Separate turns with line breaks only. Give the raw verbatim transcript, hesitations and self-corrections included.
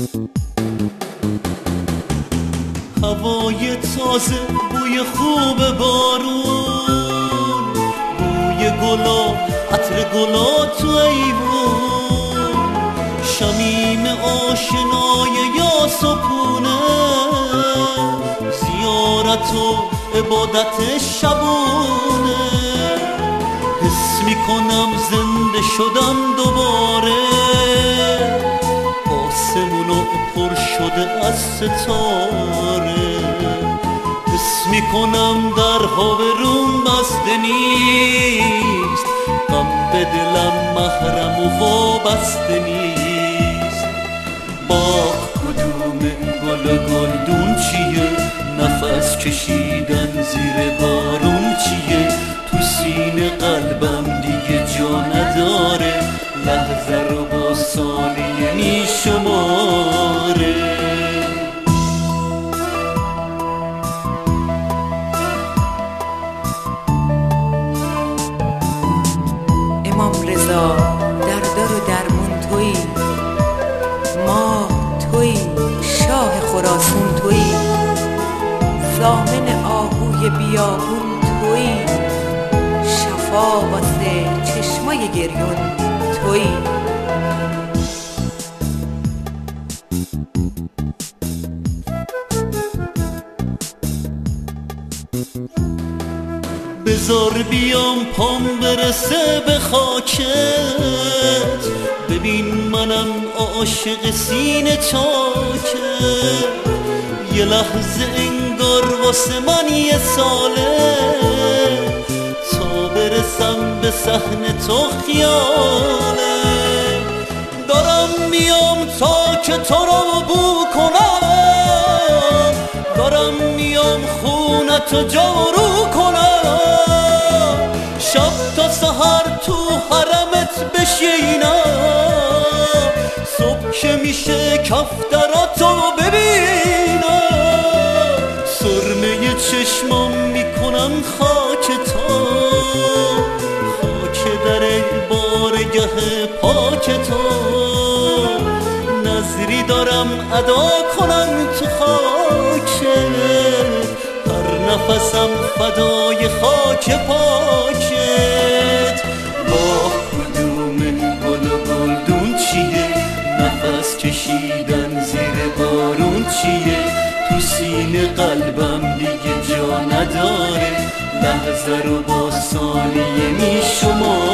هوای تازه، بوی خوب بارون، بوی گلا، عطر گلا تو ایوون، شمیم آشنای یاس و پونه، زیارت و عبادت شبونه. حس میکنم زنده شدم دوباره، آسمونو پر شده از ستاره. حس میکنم درها به روم بسته نیست، غم به دلم محرم و وابسته نیست. باغ کدومه، گل گلدون چیه، نفس کشیدن زیر بارون چیه. تو سینه قلبم دیگه جا نداره، لحظه رو با ثانیه می شماره.
امام رضا در دار و درمون تویی، ما تویی، شاه خراسان تویی، ضامن آهوی بیابون تویی، شفا واسه چشمای گریون تویی.
بذار بیام پام برسه به خاکت، ببین منم عاشق سینه چاکت. یه لحظه انگار واسه من یه ساله، تا برسم به صحن تو خیاله. دارم میام تا که تو رو بو کنم، دارم میام خونتو جارو کنم. شب تا سحر تو حرمت بشینم، صبح که میشه کفتراتو ببینم. سرمه چشمام میکنم خاک تا، خاک در بارگه پاک تو. نظری دارم ادا کنم تو خاکت، هر نفسم فدای خاک پاکت. با کدومه، گل و گلدون چیه، نفس کشیدن زیر بارون چیه. تو سینه قلبم دیگه جا نداره، لحظه رو با ثانیه می شماره.